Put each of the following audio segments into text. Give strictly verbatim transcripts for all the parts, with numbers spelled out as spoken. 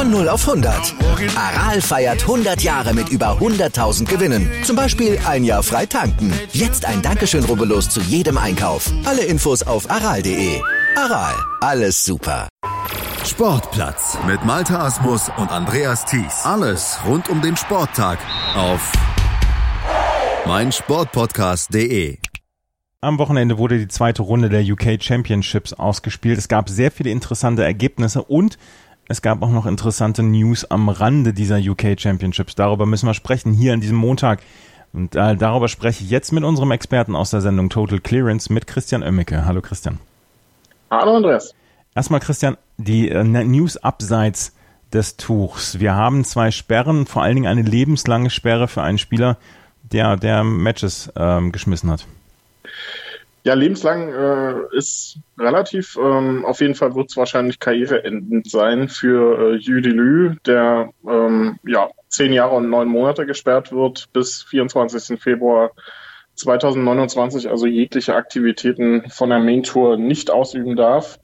Von null auf hundert. Aral feiert hundert Jahre mit über hunderttausend Gewinnen. Zum Beispiel ein Jahr frei tanken. Jetzt ein Dankeschön, rubbellos zu jedem Einkauf. Alle Infos auf aral punkt de. Aral, alles super. Sportplatz mit Malte Asmus und Andreas Thies. Alles rund um den Sporttag auf meinsportpodcast punkt de. Am Wochenende wurde die zweite Runde der U K Championships ausgespielt. Es gab sehr viele interessante Ergebnisse und es gab auch noch interessante News am Rande dieser U K Championships. Darüber müssen wir sprechen hier an diesem Montag. Und äh, darüber spreche ich jetzt mit unserem Experten aus der Sendung Total Clearance, mit Christian Oemmeke. Hallo Christian. Hallo Andreas. Erstmal Christian, die äh, News abseits des Tuchs. Wir haben zwei Sperren, vor allen Dingen eine lebenslange Sperre für einen Spieler, der, der Matches ähm, geschmissen hat. Ja, lebenslang äh, ist relativ. Ähm, auf jeden Fall wird es wahrscheinlich karriereendend sein für äh, Yu Delü, der ähm, ja zehn Jahre und neun Monate gesperrt wird bis vierundzwanzigsten Februar zweitausendneunundzwanzig, also jegliche Aktivitäten von der Main Tour nicht ausüben darf.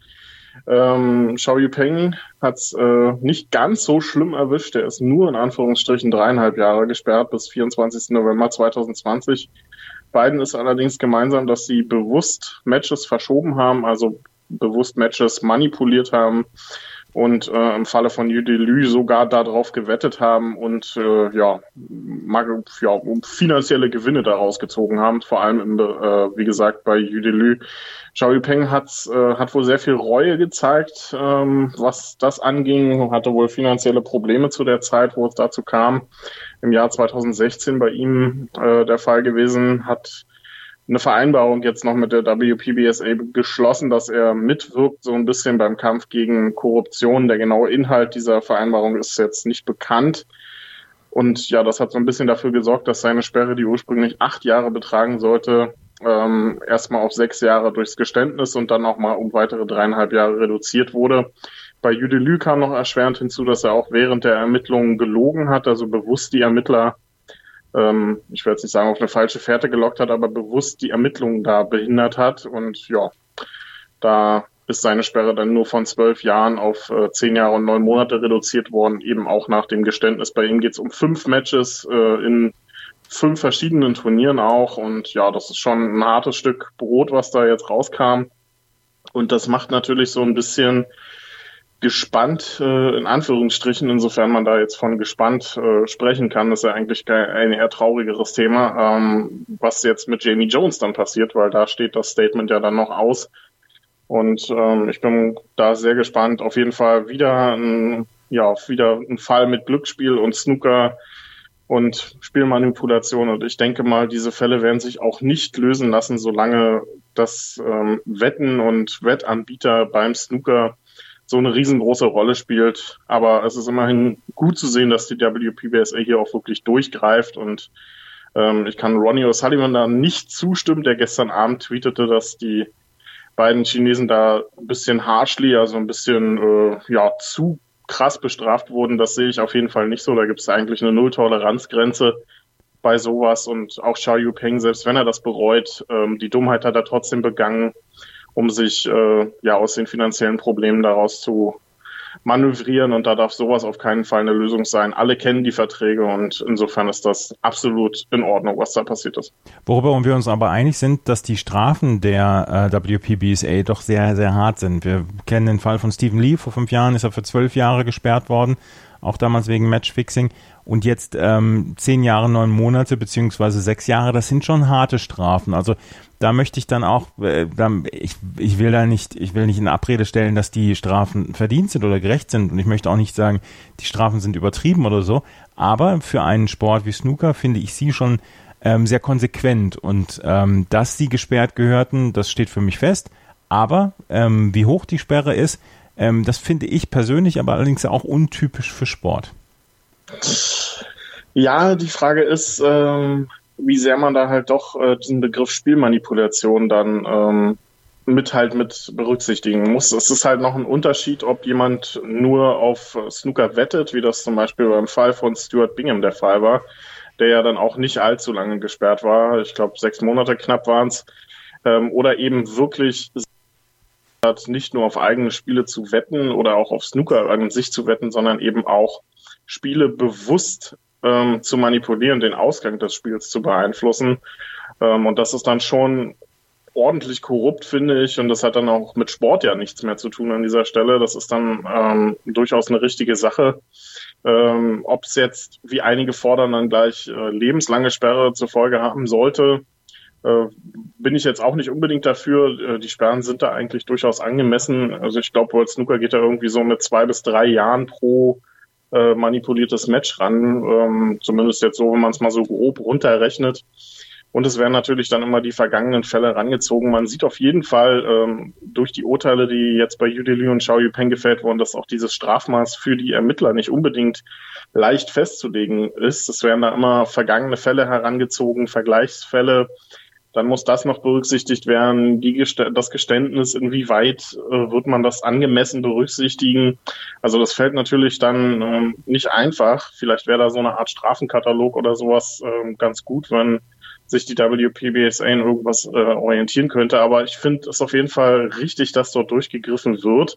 Ähm, Xiao Yupeng hat es äh, nicht ganz so schlimm erwischt. Er ist nur in Anführungsstrichen dreieinhalb Jahre gesperrt bis vierundzwanzigsten November zweitausendzwanzig. Beiden ist allerdings gemeinsam, dass sie bewusst Matches verschoben haben, also bewusst Matches manipuliert haben und äh, im Falle von Yu Delü sogar darauf gewettet haben und äh, ja, mag, ja um finanzielle Gewinne daraus gezogen haben, vor allem im, äh, wie gesagt bei Yu Delü. Xiao Yupeng hat, äh, hat wohl sehr viel Reue gezeigt, ähm, was das anging, hatte wohl finanzielle Probleme zu der Zeit, wo es dazu kam. Im Jahr zweitausendsechzehn bei ihm äh, der Fall gewesen, hat eine Vereinbarung jetzt noch mit der W P B S A geschlossen, dass er mitwirkt so ein bisschen beim Kampf gegen Korruption. Der genaue Inhalt dieser Vereinbarung ist jetzt nicht bekannt. Und ja, das hat so ein bisschen dafür gesorgt, dass seine Sperre, die ursprünglich acht Jahre betragen sollte, ähm, erstmal auf sechs Jahre durchs Geständnis und dann auch mal um weitere dreieinhalb Jahre reduziert wurde. Bei Yu Delü kam noch erschwerend hinzu, dass er auch während der Ermittlungen gelogen hat, also bewusst die Ermittler, ähm, ich werde jetzt nicht sagen, auf eine falsche Fährte gelockt hat, aber bewusst die Ermittlungen da behindert hat. Und ja, da ist seine Sperre dann nur von zwölf Jahren auf äh, zehn Jahre und neun Monate reduziert worden, eben auch nach dem Geständnis. Bei ihm geht es um fünf Matches äh, in fünf verschiedenen Turnieren auch. Und ja, das ist schon ein hartes Stück Brot, was da jetzt rauskam. Und das macht natürlich so ein bisschen gespannt, äh, in Anführungsstrichen, insofern man da jetzt von gespannt äh, sprechen kann, ist ja eigentlich ein eher traurigeres Thema, ähm, was jetzt mit Jamie Jones dann passiert, weil da steht das Statement ja dann noch aus. Und ähm, ich bin da sehr gespannt. Auf jeden Fall wieder ein, ja, wieder ein Fall mit Glücksspiel und Snooker und Spielmanipulation. Und ich denke mal, diese Fälle werden sich auch nicht lösen lassen, solange das ähm, Wetten und Wettanbieter beim Snooker so eine riesengroße Rolle spielt. Aber es ist immerhin gut zu sehen, dass die W P B S A hier auch wirklich durchgreift. Und ähm, ich kann Ronnie O'Sullivan da nicht zustimmen, der gestern Abend tweetete, dass die beiden Chinesen da ein bisschen harshly, also ein bisschen äh, ja zu krass bestraft wurden. Das sehe ich auf jeden Fall nicht so. Da gibt es eigentlich eine Null-Toleranz-Grenze bei sowas. Und auch Xiao Yupeng, selbst wenn er das bereut, ähm, die Dummheit hat er trotzdem begangen, um sich äh, ja aus den finanziellen Problemen daraus zu manövrieren. Und da darf sowas auf keinen Fall eine Lösung sein. Alle kennen die Verträge und insofern ist das absolut in Ordnung, was da passiert ist. Worüber wir uns aber einig sind, dass die Strafen der äh, W P B S A doch sehr, sehr hart sind. Wir kennen den Fall von Stephen Lee. Vor fünf Jahren ist er für zwölf Jahre gesperrt worden, auch damals wegen Matchfixing. Und jetzt ähm, zehn Jahre, neun Monate beziehungsweise sechs Jahre, das sind schon harte Strafen. Also da möchte ich dann auch, äh, dann, ich, ich will da nicht, ich will nicht in Abrede stellen, dass die Strafen verdient sind oder gerecht sind. Und ich möchte auch nicht sagen, die Strafen sind übertrieben oder so. Aber für einen Sport wie Snooker finde ich sie schon ähm, sehr konsequent. Und ähm, dass sie gesperrt gehörten, das steht für mich fest. Aber ähm, wie hoch die Sperre ist, ähm, das finde ich persönlich aber allerdings auch untypisch für Sport. Ja, die Frage ist, ähm, wie sehr man da halt doch äh, diesen Begriff Spielmanipulation dann ähm, mit halt mit berücksichtigen muss. Es ist halt noch ein Unterschied, ob jemand nur auf Snooker wettet, wie das zum Beispiel beim Fall von Stuart Bingham der Fall war, der ja dann auch nicht allzu lange gesperrt war. Ich glaube, sechs Monate knapp waren es. Ähm, oder eben wirklich hat, nicht nur auf eigene Spiele zu wetten oder auch auf Snooker an sich zu wetten, sondern eben auch Spiele bewusst ähm, zu manipulieren, den Ausgang des Spiels zu beeinflussen. Ähm, und das ist dann schon ordentlich korrupt, finde ich. Und das hat dann auch mit Sport ja nichts mehr zu tun an dieser Stelle. Das ist dann ähm, durchaus eine richtige Sache. Ähm, ob es jetzt, wie einige fordern, dann gleich äh, lebenslange Sperre zur Folge haben sollte, äh, bin ich jetzt auch nicht unbedingt dafür. Äh, die Sperren sind da eigentlich durchaus angemessen. Also ich glaube, World Snooker geht da irgendwie so mit zwei bis drei Jahren pro äh, manipuliertes Match ran. Ähm, zumindest jetzt so, wenn man es mal so grob runterrechnet. Und es werden natürlich dann immer die vergangenen Fälle rangezogen. Man sieht auf jeden Fall ähm, durch die Urteile, die jetzt bei Yu Dili und Xiao Yupeng gefällt wurden, dass auch dieses Strafmaß für die Ermittler nicht unbedingt leicht festzulegen ist. Es werden da immer vergangene Fälle herangezogen, Vergleichsfälle. Dann muss das noch berücksichtigt werden, die Gest- das Geständnis, inwieweit äh, wird man das angemessen berücksichtigen. Also das fällt natürlich dann ähm, nicht einfach. Vielleicht wäre da so eine Art Strafenkatalog oder sowas äh, ganz gut, wenn sich die W P B S A in irgendwas äh, orientieren könnte. Aber ich finde es auf jeden Fall richtig, dass dort durchgegriffen wird.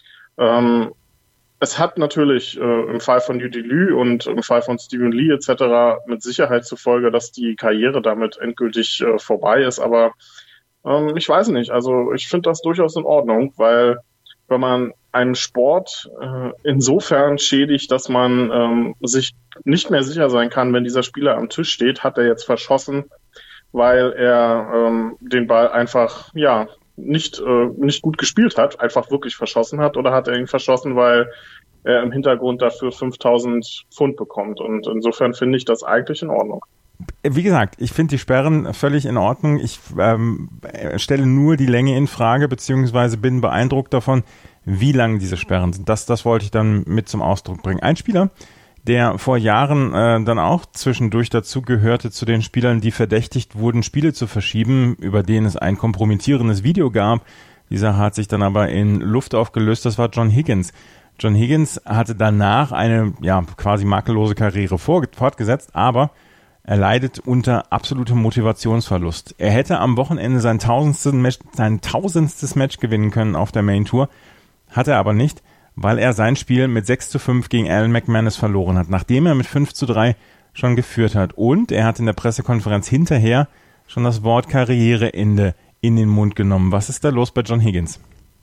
Ähm, es hat natürlich äh, im Fall von Yu Dili und im Fall von Stephen Lee et cetera mit Sicherheit zur Folge, dass die Karriere damit endgültig äh, vorbei ist. Aber ähm, ich weiß nicht. Also ich finde das durchaus in Ordnung, weil wenn man einen Sport äh, insofern schädigt, dass man ähm, sich nicht mehr sicher sein kann, wenn dieser Spieler am Tisch steht, hat er jetzt verschossen, weil er ähm, den Ball einfach ja nicht äh, nicht gut gespielt hat, einfach wirklich verschossen hat, oder hat er ihn verschossen, weil er im Hintergrund dafür fünftausend Pfund bekommt. Und insofern finde ich das eigentlich in Ordnung. Wie gesagt, ich finde die Sperren völlig in Ordnung. Ich ähm, stelle nur die Länge in Frage, beziehungsweise bin beeindruckt davon, wie lang diese Sperren sind. Das, das wollte ich dann mit zum Ausdruck bringen. Ein Spieler, der vor Jahren äh, dann auch zwischendurch dazu gehörte, zu den Spielern, die verdächtigt wurden, Spiele zu verschieben, über denen es ein kompromittierendes Video gab. Dieser hat sich dann aber in Luft aufgelöst. Das war John Higgins. John Higgins hatte danach eine ja quasi makellose Karriere vor, fortgesetzt, aber er leidet unter absolutem Motivationsverlust. Er hätte am Wochenende sein tausendstes Match, sein tausendstes Match gewinnen können auf der Main Tour, hat er aber nicht, weil er sein Spiel mit sechs zu fünf gegen Alan McManus verloren hat, nachdem er mit fünf zu drei schon geführt hat. Und er hat in der Pressekonferenz hinterher schon das Wort Karriereende in den Mund genommen. Was ist da los bei John Higgins?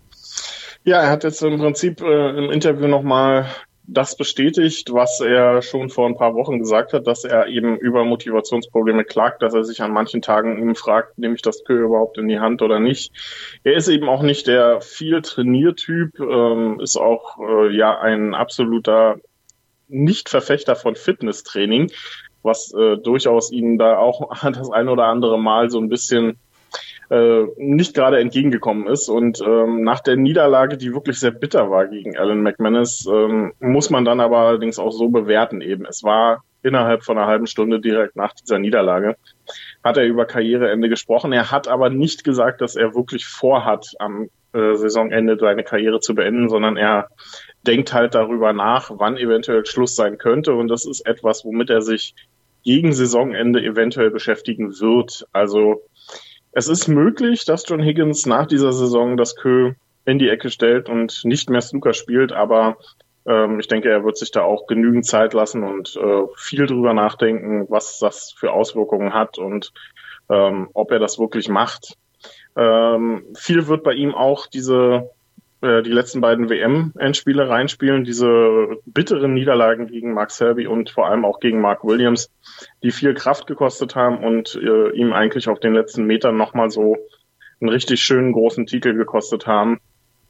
Ja, er hat jetzt im Prinzip äh, im Interview nochmal das bestätigt, was er schon vor ein paar Wochen gesagt hat, dass er eben über Motivationsprobleme klagt, dass er sich an manchen Tagen eben fragt, nehme ich das Kö überhaupt in die Hand oder nicht. Er ist eben auch nicht der viel Trainiertyp, ähm, ist auch äh, ja ein absoluter Nicht-Verfechter von Fitnesstraining, was äh, durchaus ihm da auch das ein oder andere Mal so ein bisschen äh, nicht gerade entgegengekommen ist. Und ähm, nach der Niederlage, die wirklich sehr bitter war gegen Alan McManus, ähm, muss man dann aber allerdings auch so bewerten eben. Es war innerhalb von einer halben Stunde direkt nach dieser Niederlage, hat er über Karriereende gesprochen. Er hat aber nicht gesagt, dass er wirklich vorhat, am äh, Saisonende seine Karriere zu beenden, sondern er denkt halt darüber nach, wann eventuell Schluss sein könnte. Und das ist etwas, womit er sich gegen Saisonende eventuell beschäftigen wird. Also es ist möglich, dass John Higgins nach dieser Saison das Kö in die Ecke stellt und nicht mehr Snooker spielt, aber ähm, ich denke, er wird sich da auch genügend Zeit lassen und äh, viel drüber nachdenken, was das für Auswirkungen hat und ähm, ob er das wirklich macht. Ähm, viel wird bei ihm auch diese äh, die letzten beiden W M-Endspiele reinspielen, diese bitteren Niederlagen gegen Mark Selby und vor allem auch gegen Mark Williams, die viel Kraft gekostet haben und äh, ihm eigentlich auf den letzten Metern nochmal so einen richtig schönen großen Titel gekostet haben.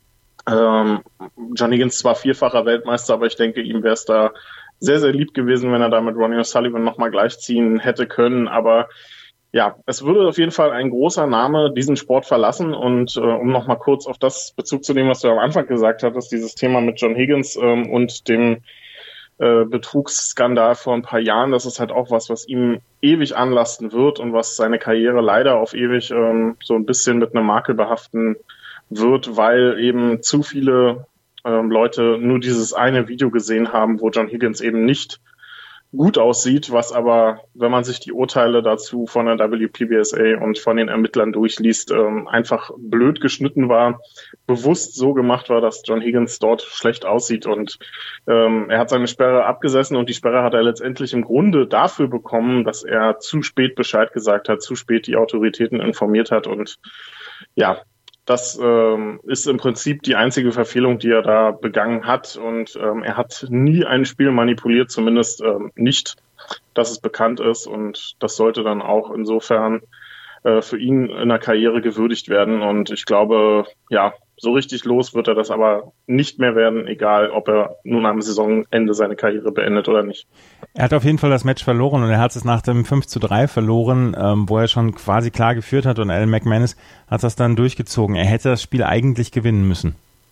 Ähm, John Higgins zwar vierfacher Weltmeister, aber ich denke, ihm wäre es da sehr, sehr lieb gewesen, wenn er da mit Ronnie O'Sullivan nochmal gleichziehen hätte können, aber ja, es würde auf jeden Fall ein großer Name diesen Sport verlassen und äh, um nochmal kurz auf das Bezug zu nehmen, was du am Anfang gesagt hattest, dieses Thema mit John Higgins ähm, und dem äh, Betrugsskandal vor ein paar Jahren, das ist halt auch was, was ihm ewig anlasten wird und was seine Karriere leider auf ewig ähm, so ein bisschen mit einem Makel behaften wird, weil eben zu viele ähm, Leute nur dieses eine Video gesehen haben, wo John Higgins eben nicht gut aussieht, was aber, wenn man sich die Urteile dazu von der W P B S A und von den Ermittlern durchliest, ähm, einfach blöd geschnitten war, bewusst so gemacht war, dass John Higgins dort schlecht aussieht und ähm, er hat seine Sperre abgesessen und die Sperre hat er letztendlich im Grunde dafür bekommen, dass er zu spät Bescheid gesagt hat, zu spät die Autoritäten informiert hat und ja, das ähm, ist im Prinzip die einzige Verfehlung, die er da begangen hat. Und ähm, er hat nie ein Spiel manipuliert, zumindest ähm, nicht, dass es bekannt ist. Und das sollte dann auch insofern äh, für ihn in der Karriere gewürdigt werden. Und ich glaube, ja, so richtig los wird er das aber nicht mehr werden, egal ob er nun am Saisonende seine Karriere beendet oder nicht. Er hat auf jeden Fall das Match verloren und er hat es nach dem fünf zu drei verloren, ähm, wo er schon quasi klar geführt hat und Alan McManus hat das dann durchgezogen. Er hätte das Spiel eigentlich gewinnen müssen.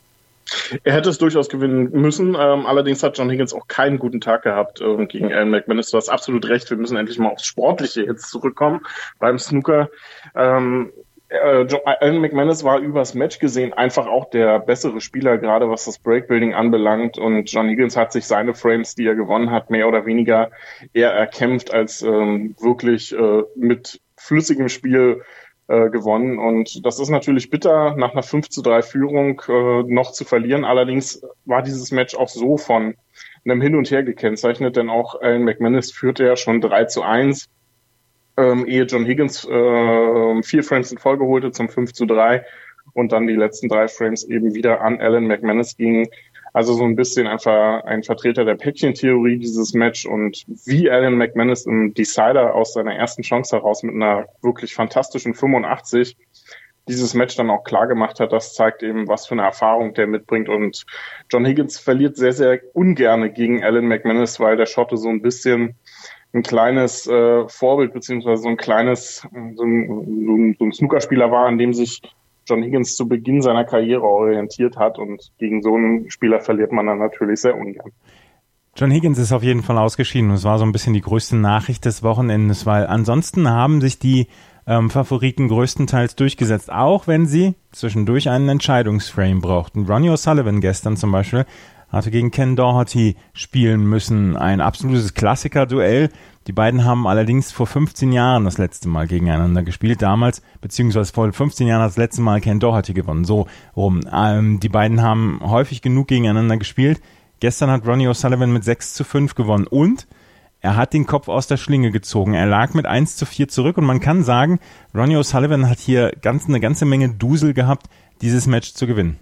Er hätte es durchaus gewinnen müssen, ähm, allerdings hat John Higgins auch keinen guten Tag gehabt ähm, gegen Alan McManus. Du hast absolut recht, wir müssen endlich mal aufs Sportliche jetzt zurückkommen beim Snooker. Ähm, Äh, Alan McManus war übers Match gesehen einfach auch der bessere Spieler, gerade was das Breakbuilding anbelangt. Und John Higgins hat sich seine Frames, die er gewonnen hat, mehr oder weniger eher erkämpft als ähm, wirklich äh, mit flüssigem Spiel äh, gewonnen. Und das ist natürlich bitter, nach einer fünf zu drei Führung äh, noch zu verlieren. Allerdings war dieses Match auch so von einem Hin und Her gekennzeichnet, denn auch Alan McManus führte ja schon drei zu eins. Ähm, ehe John Higgins äh, vier Frames in Folge holte zum fünf zu drei und dann die letzten drei Frames eben wieder an Alan McManus gingen. Also so ein bisschen einfach ein Vertreter der Päckchentheorie dieses Match und wie Alan McManus im Decider aus seiner ersten Chance heraus mit einer wirklich fantastischen fünfundachtzig dieses Match dann auch klar gemacht hat, das zeigt eben, was für eine Erfahrung der mitbringt und John Higgins verliert sehr, sehr ungerne gegen Alan McManus, weil der Schotte so ein bisschen ein kleines äh, Vorbild beziehungsweise so ein kleines so ein, so ein Snookerspieler war, an dem sich John Higgins zu Beginn seiner Karriere orientiert hat und gegen so einen Spieler verliert man dann natürlich sehr ungern. John Higgins ist auf jeden Fall ausgeschieden und es war so ein bisschen die größte Nachricht des Wochenendes, weil ansonsten haben sich die ähm, Favoriten größtenteils durchgesetzt, auch wenn sie zwischendurch einen Entscheidungsframe brauchten. Ronnie O'Sullivan gestern zum Beispiel hatte gegen Ken Doherty spielen müssen. Ein absolutes Klassiker-Duell. Die beiden haben allerdings vor fünfzehn Jahren das letzte Mal gegeneinander gespielt. Damals, beziehungsweise vor fünfzehn Jahren hat das letzte Mal Ken Doherty gewonnen. So rum. Ähm, die beiden haben häufig genug gegeneinander gespielt. Gestern hat Ronnie O'Sullivan mit sechs zu fünf gewonnen und er hat den Kopf aus der Schlinge gezogen. Er lag mit eins zu vier zurück und man kann sagen, Ronnie O'Sullivan hat hier ganz, eine ganze Menge Dusel gehabt, dieses Match zu gewinnen.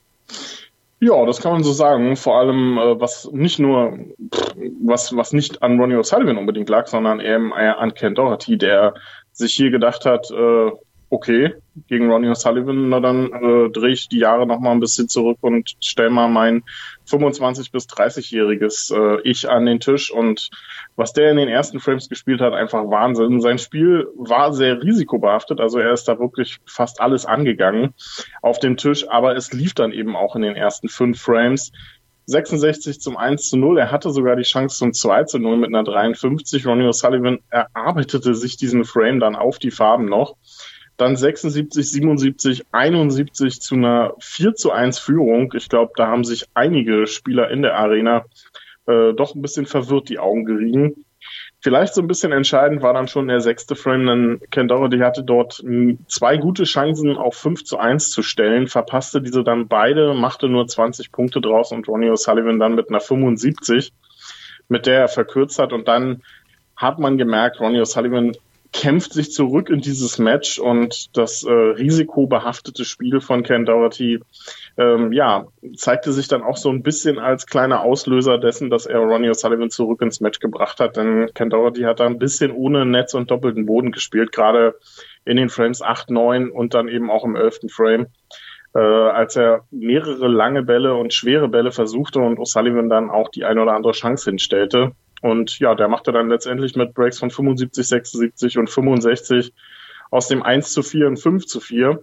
Ja, das kann man so sagen. Vor allem, äh, was nicht nur, was, was nicht an Ronnie O'Sullivan unbedingt lag, sondern eben eher an Ken Doherty, der sich hier gedacht hat, äh, okay, gegen Ronnie O'Sullivan, na dann äh, drehe ich die Jahre noch mal ein bisschen zurück und stelle mal mein fünfundzwanzig- bis dreißigjähriges äh, Ich an den Tisch. Und was der in den ersten Frames gespielt hat, einfach Wahnsinn. Sein Spiel war sehr risikobehaftet, also er ist da wirklich fast alles angegangen auf dem Tisch, aber es lief dann eben auch in den ersten fünf Frames. sechsundsechzig zum eins zu null, er hatte sogar die Chance zum zwei zu null mit einer dreiundfünfzig. Ronnie O'Sullivan erarbeitete sich diesen Frame dann auf die Farben noch. Dann sechsundsiebzig, siebenundsiebzig, einundsiebzig zu einer vier zu eins Führung. Ich glaube, da haben sich einige Spieler in der Arena äh, doch ein bisschen verwirrt die Augen gerieben. Vielleicht so ein bisschen entscheidend war dann schon der sechste Frame, denn Ken Doherty hatte dort m, zwei gute Chancen auf fünf zu eins zu stellen, verpasste diese dann beide, machte nur zwanzig Punkte draus und Ronnie O'Sullivan dann mit einer fünfundsiebzig, mit der er verkürzt hat und dann hat man gemerkt, Ronnie O'Sullivan kämpft sich zurück in dieses Match und das äh, risikobehaftete Spiel von Ken Doherty ähm, ja, zeigte sich dann auch so ein bisschen als kleiner Auslöser dessen, dass er Ronnie O'Sullivan zurück ins Match gebracht hat, denn Ken Doherty hat da ein bisschen ohne Netz und doppelten Boden gespielt, gerade in den Frames acht, neun und dann eben auch im elften Frame, äh, als er mehrere lange Bälle und schwere Bälle versuchte und O'Sullivan dann auch die eine oder andere Chance hinstellte. Und ja, der machte dann letztendlich mit Breaks von fünfundsiebzig, sechsundsiebzig und fünfundsechzig aus dem eins zu vier ein fünf zu vier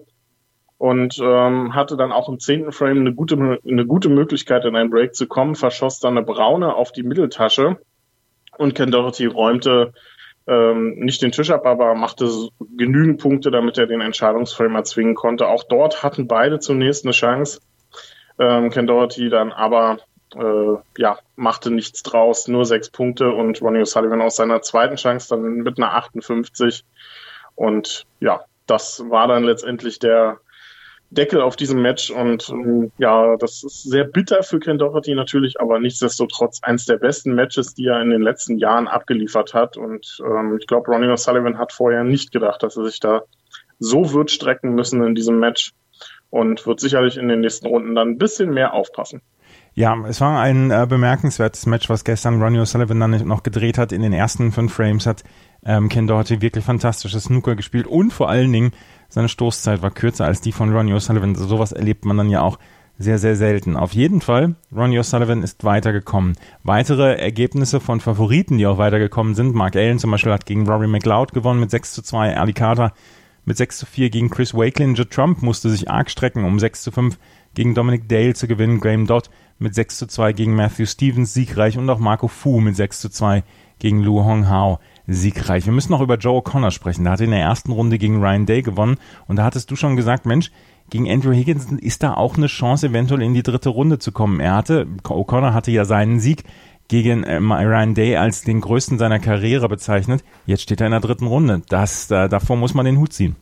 und ähm, hatte dann auch im zehnten Frame eine gute, eine gute Möglichkeit, in einen Break zu kommen, verschoss dann eine braune auf die Mitteltasche und Ken Doherty räumte ähm, nicht den Tisch ab, aber machte genügend Punkte, damit er den Entscheidungsframe erzwingen konnte. Auch dort hatten beide zunächst eine Chance. Ähm, Ken Doherty dann aber äh, ja, machte nichts draus, nur sechs Punkte und Ronnie O'Sullivan aus seiner zweiten Chance dann mit einer achtundfünfzig. Und ja, das war dann letztendlich der Deckel auf diesem Match und ähm, ja, das ist sehr bitter für Ken Doherty natürlich, aber nichtsdestotrotz eins der besten Matches, die er in den letzten Jahren abgeliefert hat und ähm, ich glaube, Ronnie O'Sullivan hat vorher nicht gedacht, dass er sich da so wird strecken müssen in diesem Match und wird sicherlich in den nächsten Runden dann ein bisschen mehr aufpassen. Ja, es war ein äh, bemerkenswertes Match, was gestern Ronnie O'Sullivan dann noch gedreht hat. In den ersten fünf Frames hat ähm, Ken Doherty wirklich fantastisches Snooker gespielt und vor allen Dingen seine Stoßzeit war kürzer als die von Ronnie O'Sullivan. Sowas erlebt man dann ja auch sehr, sehr selten. Auf jeden Fall, Ronnie O'Sullivan ist weitergekommen. Weitere Ergebnisse von Favoriten, die auch weitergekommen sind. Mark Allen zum Beispiel hat gegen Rory McLeod gewonnen mit sechs zu zwei. Ali Carter mit sechs zu vier gegen Chris Wakelin. Judd Trump musste sich arg strecken, um sechs zu fünf gegen Dominic Dale zu gewinnen. Graham Dodd mit sechs zu zwei gegen Matthew Stevens siegreich und auch Marco Fu mit sechs zu zwei gegen Lu Hong Hao siegreich. Wir müssen noch über Joe O'Connor sprechen. Der hat in der ersten Runde gegen Ryan Day gewonnen und da hattest du schon gesagt, Mensch, gegen Andrew Higginson ist da auch eine Chance, eventuell in die dritte Runde zu kommen. Er hatte, O'Connor hatte ja seinen Sieg gegen äh, Ryan Day als den größten seiner Karriere bezeichnet. Jetzt steht er in der dritten Runde. Das, da, davor muss man den Hut ziehen.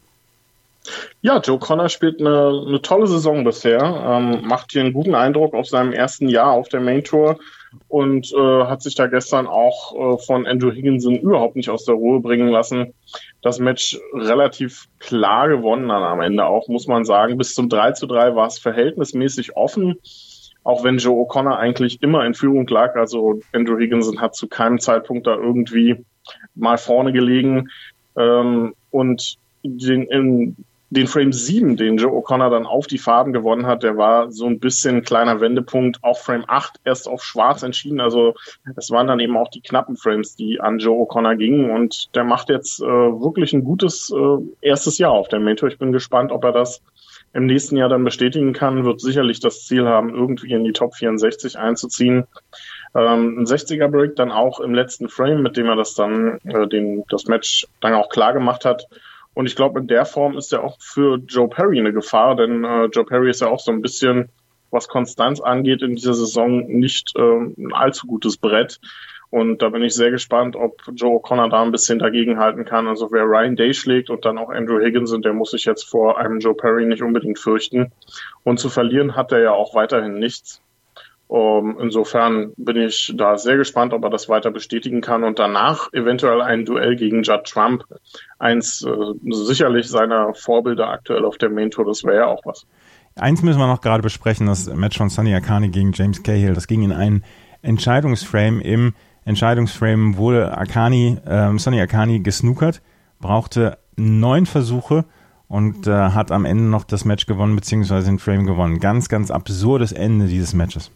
Ja, Joe O'Connor spielt eine, eine tolle Saison bisher, ähm, macht hier einen guten Eindruck auf seinem ersten Jahr auf der Main Tour und äh, hat sich da gestern auch äh, von Andrew Higginson überhaupt nicht aus der Ruhe bringen lassen. Das Match relativ klar gewonnen dann am Ende auch, muss man sagen. Bis zum drei zu drei war es verhältnismäßig offen, auch wenn Joe O'Connor eigentlich immer in Führung lag. Also Andrew Higginson hat zu keinem Zeitpunkt da irgendwie mal vorne gelegen. Ähm, und den, in, den Frame sieben, den Joe O'Connor dann auf die Farben gewonnen hat, der war so ein bisschen ein kleiner Wendepunkt. Auf Frame acht erst auf Schwarz entschieden. Also es waren dann eben auch die knappen Frames, die an Joe O'Connor gingen. Und der macht jetzt äh, wirklich ein gutes äh, erstes Jahr auf der Main Tour. Ich bin gespannt, ob er das im nächsten Jahr dann bestätigen kann. Wird sicherlich das Ziel haben, irgendwie in die Top vierundsechzig einzuziehen. Ähm, ein sechziger Break dann auch im letzten Frame, mit dem er das dann äh, den, das Match dann auch klar gemacht hat. Und ich glaube, in der Form ist er auch für Joe Perry eine Gefahr, denn äh, Joe Perry ist ja auch so ein bisschen, was Konstanz angeht, in dieser Saison nicht äh, ein allzu gutes Brett. Und da bin ich sehr gespannt, ob Joe O'Connor da ein bisschen dagegenhalten kann. Also wer Ryan Day schlägt und dann auch Andrew Higginson, der muss sich jetzt vor einem Joe Perry nicht unbedingt fürchten. Und zu verlieren hat er ja auch weiterhin nichts. Um, insofern bin ich da sehr gespannt, ob er das weiter bestätigen kann und danach eventuell ein Duell gegen Judd Trump, eins äh, sicherlich seiner Vorbilder aktuell auf der Main Tour, das wäre ja auch was. Eins müssen wir noch gerade besprechen, das Match von Sonny Akani gegen James Cahill, das ging in einen Entscheidungsframe. Im Entscheidungsframe wurde Akani, äh, Sonny Akani gesnookert, brauchte neun Versuche und äh, hat am Ende noch das Match gewonnen, beziehungsweise den Frame gewonnen. Ganz, ganz absurdes Ende dieses Matches.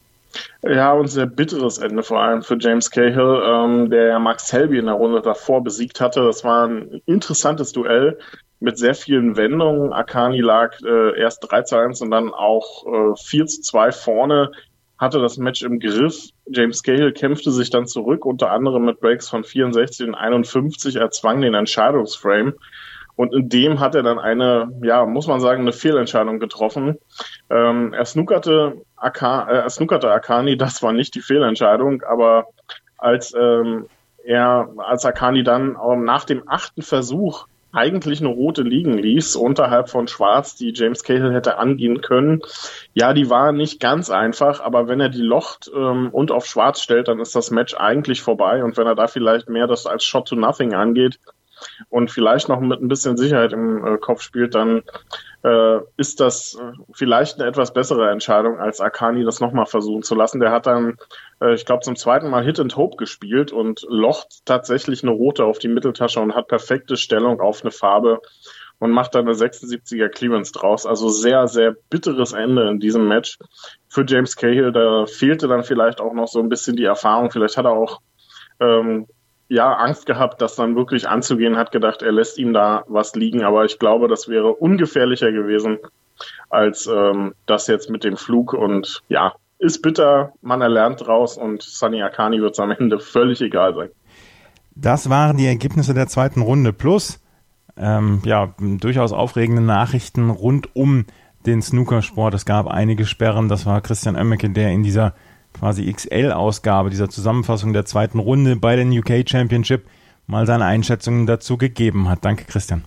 Ja, und sehr bitteres Ende, vor allem für James Cahill, ähm, der ja Max Selby in der Runde davor besiegt hatte. Das war ein interessantes Duell mit sehr vielen Wendungen. Akani lag äh, erst drei zu eins und dann auch äh, vier zu zwei vorne, hatte das Match im Griff. James Cahill kämpfte sich dann zurück, unter anderem mit Breaks von vierundsechzig und einundfünfzig, erzwang den Entscheidungsframe. Und in dem hat er dann eine, ja, muss man sagen, eine Fehlentscheidung getroffen. Ähm, er snookerte, Aka, äh, er snookerte Akani, das war nicht die Fehlentscheidung, aber als ähm, er, als Akani dann ähm, nach dem achten Versuch eigentlich eine rote liegen ließ, unterhalb von Schwarz, die James Cahill hätte angehen können. Ja, die war nicht ganz einfach, aber wenn er die locht ähm, und auf Schwarz stellt, dann ist das Match eigentlich vorbei. Und wenn er da vielleicht mehr das als Shot to Nothing angeht, und vielleicht noch mit ein bisschen Sicherheit im äh, Kopf spielt, dann äh, ist das äh, vielleicht eine etwas bessere Entscheidung, als Akani das nochmal versuchen zu lassen. Der hat dann, äh, ich glaube, zum zweiten Mal Hit and Hope gespielt und locht tatsächlich eine rote auf die Mitteltasche und hat perfekte Stellung auf eine Farbe und macht dann eine sechsundsiebziger Clearance draus. Also sehr, sehr bitteres Ende in diesem Match für James Cahill. Da fehlte dann vielleicht auch noch so ein bisschen die Erfahrung. Vielleicht hat er auch ähm, ja, Angst gehabt, das dann wirklich anzugehen, hat gedacht, er lässt ihm da was liegen, aber ich glaube, das wäre ungefährlicher gewesen als ähm, das jetzt mit dem Flug und ja, ist bitter, man erlernt draus und Sonny Akani wird es am Ende völlig egal sein. Das waren die Ergebnisse der zweiten Runde plus ähm, ja, durchaus aufregende Nachrichten rund um den Snookersport. Es gab einige Sperren, das war Christian Oemmeke, der in dieser quasi X L-Ausgabe dieser Zusammenfassung der zweiten Runde bei den U K Championship mal seine Einschätzungen dazu gegeben hat. Danke, Christian.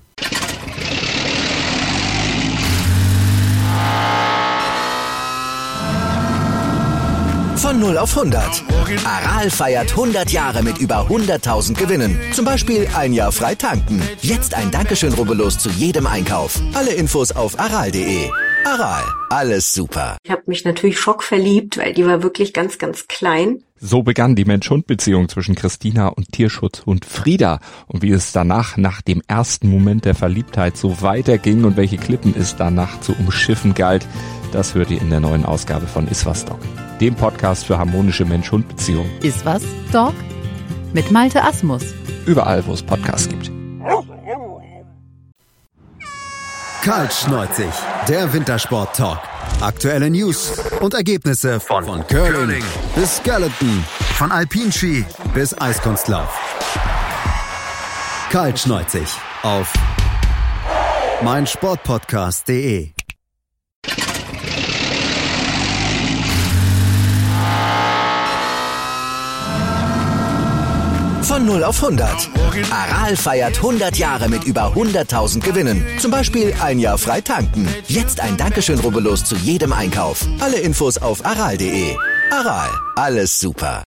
Von null auf hundert. Aral feiert hundert Jahre mit über hunderttausend Gewinnen. Zum Beispiel ein Jahr frei tanken. Jetzt ein Dankeschön, rubbellos zu jedem Einkauf. Alle Infos auf aral punkt de. Aral, alles super. Ich habe mich natürlich schockverliebt, weil die war wirklich ganz, ganz klein. So begann die Mensch-Hund-Beziehung zwischen Christina und Tierschutzhund Frieda. Und wie es danach, nach dem ersten Moment der Verliebtheit, so weiterging und welche Klippen es danach zu umschiffen galt, das hört ihr in der neuen Ausgabe von Iswas Dog, dem Podcast für harmonische Mensch-Hund-Beziehungen. Iswas Dog mit Malte Asmus. Überall, wo es Podcasts gibt. Kaltschneuzig, der Wintersport-Talk. Aktuelle News und Ergebnisse von, von Curling, Curling bis Skeleton, von Alpinski bis Eiskunstlauf. Kaltschneuzig auf meinsportpodcast punkt de. Von null auf hundert. Aral feiert hundert Jahre mit über hunderttausend Gewinnen. Zum Beispiel ein Jahr frei tanken. Jetzt ein Dankeschön, rubbellos zu jedem Einkauf. Alle Infos auf aral punkt de. Aral, alles super.